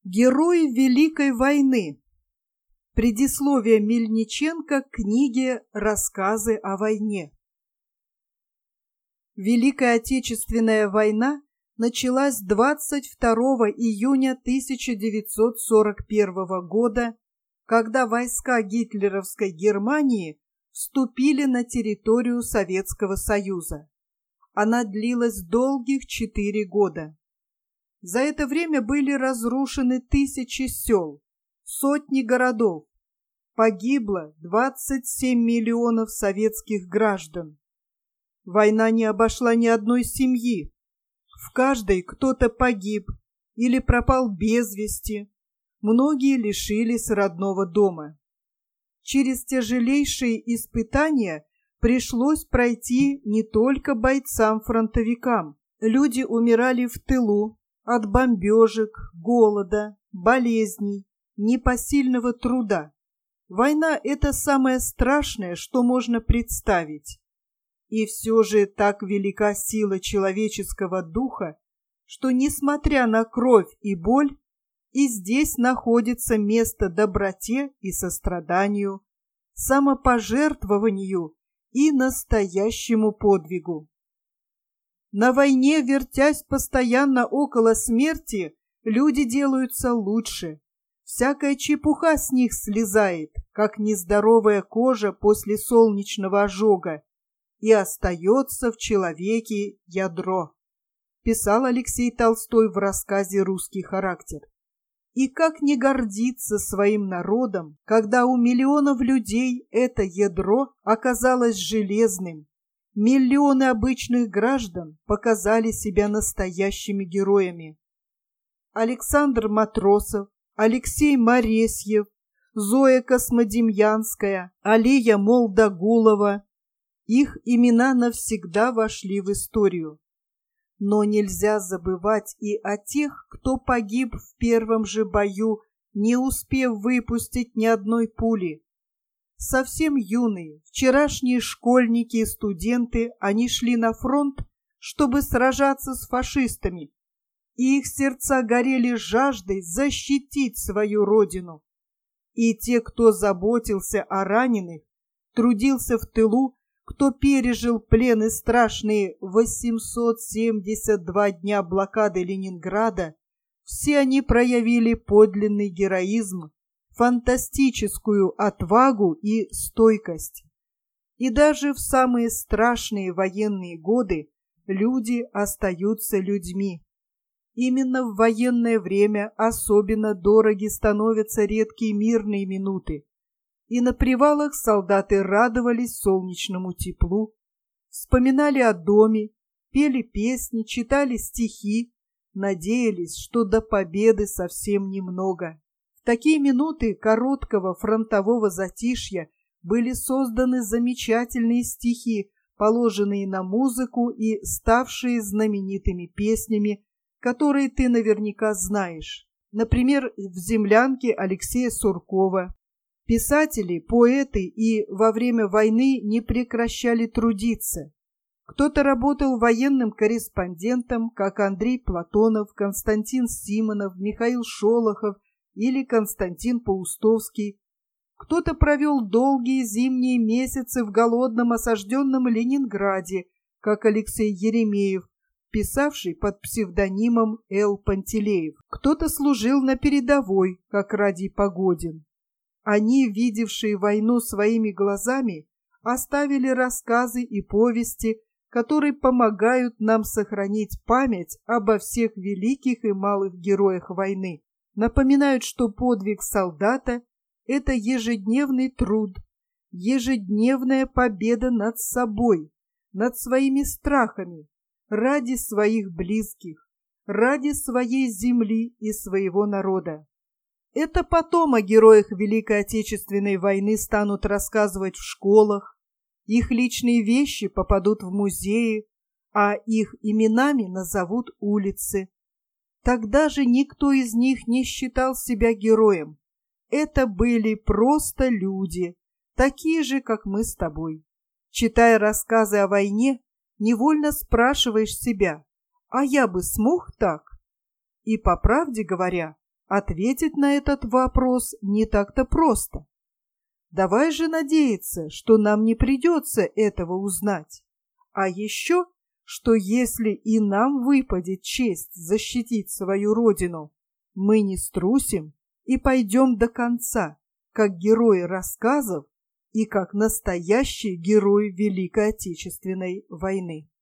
Герой Великой войны. Предисловие Мельниченко к книге «Рассказы о войне». Великая Отечественная война началась 22 июня 1941 года, когда войска гитлеровской Германии вступили на территорию Советского Союза. Она длилась долгих 4 года. За это время были разрушены тысячи сел, сотни городов. Погибло 27 миллионов советских граждан. Война не обошла ни одной семьи. В каждой кто-то погиб или пропал без вести. Многие лишились родного дома. Через тяжелейшие испытания пришлось пройти не только бойцам-фронтовикам. Люди умирали в тылу от бомбежек, голода, болезней, непосильного труда. Война — это самое страшное, что можно представить. И все же так велика сила человеческого духа, что, несмотря на кровь и боль, и здесь находится место доброте и состраданию, самопожертвованию и настоящему подвигу. На войне, вертясь постоянно около смерти, люди делаются лучше. Всякая чепуха с них слезает, как нездоровая кожа после солнечного ожога, и остается в человеке ядро, писал Алексей Толстой в рассказе «Русский характер». И как не гордиться своим народом, когда у миллионов людей это ядро оказалось железным. Миллионы обычных граждан показали себя настоящими героями. Александр Матросов, Алексей Моресьев, Зоя Космодемьянская, Алия Молдогулова. Их имена навсегда вошли в историю. Но нельзя забывать и о тех, кто погиб в первом же бою, не успев выпустить ни одной пули. Совсем юные, вчерашние школьники и студенты, они шли на фронт, чтобы сражаться с фашистами, и их сердца горели жаждой защитить свою родину. И те, кто заботился о раненых, трудился в тылу, кто пережил плен и страшные 872 дня блокады Ленинграда, все они проявили подлинный героизм, фантастическую отвагу и стойкость. И даже в самые страшные военные годы люди остаются людьми. Именно в военное время особенно дороги становятся редкие мирные минуты. И на привалах солдаты радовались солнечному теплу, вспоминали о доме, пели песни, читали стихи, надеялись, что до победы совсем немного. В такие минуты короткого фронтового затишья были созданы замечательные стихи, положенные на музыку и ставшие знаменитыми песнями, которые ты наверняка знаешь. Например, в «Землянке» Алексея Суркова. Писатели, поэты и во время войны не прекращали трудиться. Кто-то работал военным корреспондентом, как Андрей Платонов, Константин Симонов, Михаил Шолохов или Константин Паустовский. Кто-то провел долгие зимние месяцы в голодном осажденном Ленинграде, как Алексей Еремеев, писавший под псевдонимом Л. Пантелеев. Кто-то служил на передовой, как Радий Погодин. Они, видевшие войну своими глазами, оставили рассказы и повести, которые помогают нам сохранить память обо всех великих и малых героях войны. Напоминают, что подвиг солдата — это ежедневный труд, ежедневная победа над собой, над своими страхами, ради своих близких, ради своей земли и своего народа. Это потом о героях Великой Отечественной войны станут рассказывать в школах, их личные вещи попадут в музеи, а их именами назовут улицы. Тогда же никто из них не считал себя героем. Это были просто люди, такие же, как мы с тобой. Читая рассказы о войне, невольно спрашиваешь себя, а я бы смог так? И, по правде говоря, Ответить на этот вопрос не так-то просто. Давай же надеяться, что нам не придется этого узнать. А еще, что если и нам выпадет честь защитить свою родину, мы не струсим и пойдем до конца, как герои рассказов и как настоящие герои Великой Отечественной войны.